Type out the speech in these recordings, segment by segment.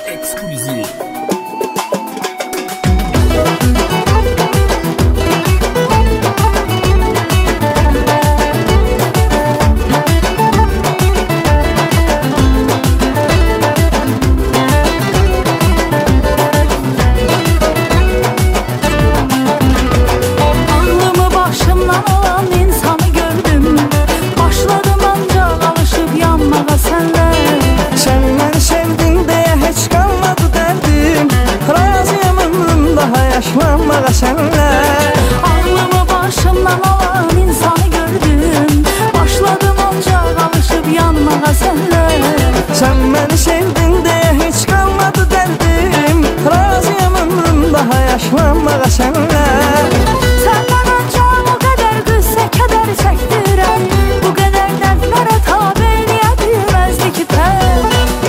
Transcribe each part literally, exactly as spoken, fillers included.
Exclusive. Yaşlanmağa senle Ağlımı başımdan alan insanı gördüm. Başladım ancak alışıp yanmağa senle. Sen beni sevdin diye hiç kalmadı derdim. Razıyım ömrüm daha yaşlanmağa senle. Senden ancak o kadar qüssə kədər çəkdirəm. Bu qədər dərdlərə tabi eləyə bilməzdi ki pər.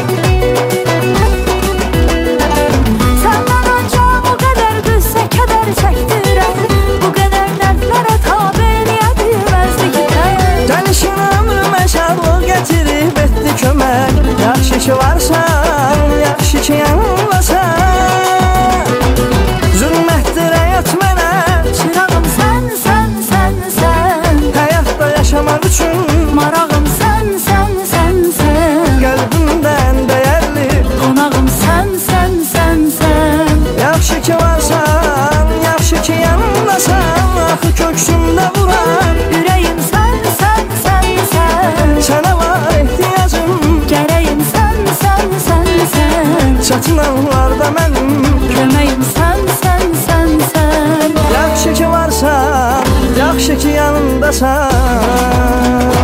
Senden ancak o kadar qüssə kədər çəkdirəm. Bu qədər dərdlərə tabi eləyə bilməzdi ki pər. Gəlişin ömrümə şadlıq gətirib etdi kömək. Yaxşı ki varsan, yaxşı ki yanımdasan. Zülmətdir həyat mənə, Çırağım sən, sən, sən, sən. həyatda yaşamaq üçün Marağım sən, sən, sən, sən. qəlbimdən dəyərli. Qonağım sən, sən, sən, sən. Yaxşı ki varsan, yaxşı ki yanımdasan. Axı köksümdə vuran Ürəyim sən, sən, sən, sən. sənə var ehtiyacım. Gərəyim sən, sən, sən, sən. Çətinanlarda mənim Köməyim sən, sən, sən, sən. yaxşı ki varsan, yaxşı ki yanımdasan.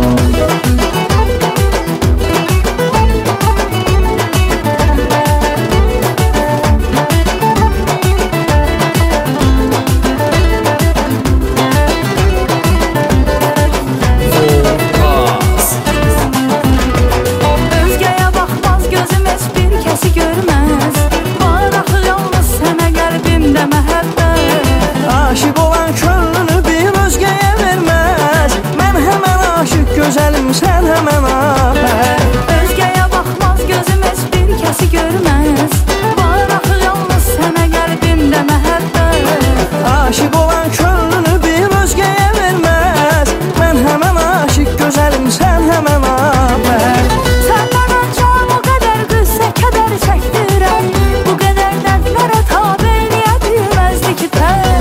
Özgəyə baxmaz gözüm heç bir kəsi görməz. Var axı yalnız sənə qəlbimdə məhəbbət. Aşık olan könlünü bir özgəyə verməz. Mən həmən aşık gözəlim, sən həmən afət. Özgəyə baxmaz gözüm heç bir kəsi görməz. Var axı yalnız sənə qəlbimdə məhəbbət. Aşık olan könlünü bir özgəyə verməz. Mən həmən aşık gözəlim, sən həmən afət. Səndən ancaq o qədər qüssə kədər çəkdirəm. Bu qədər dərdlərə tabi eləyə bilməzdi ki pər.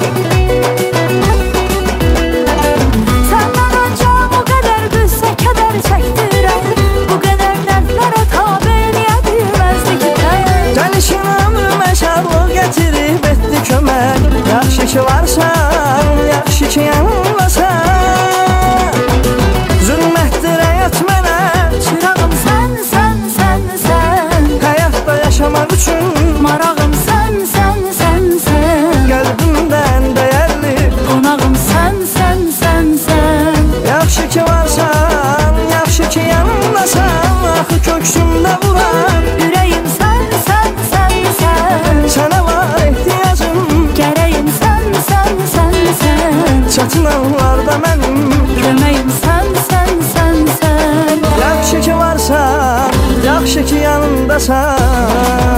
Səndən ancaq o qədər qüssə kədər çəkdirəm. Bu qədər dərdlərə tabi eləyə bilməzdi ki pər. Gəlişin ömrümə şadlıq gətirib etdi kömək. Yaxşı ki varsan, yaxşı ki yanımdasan. Zülmətdir həyat mənə, Çırağım sən, sən, sən, sən. həyatda yaşamaq üçün Marağım sən, sən, sən, sən. qəlbimdən dəyərli. Qonağım sən, sən, sən, sən. Yaxşı ki varsan, yaxşı ki yanımdasan. Axı köksümdə vuran Ürəyim sən, sən, sən, sən. sənə var ehtiyacım. Gərəyim sən, sən, sən, sən. Çətinanlarda mənim Köməyim sən, sən, sən, sən. yaxşı ki varsan, yaxşı ki yanımdasan.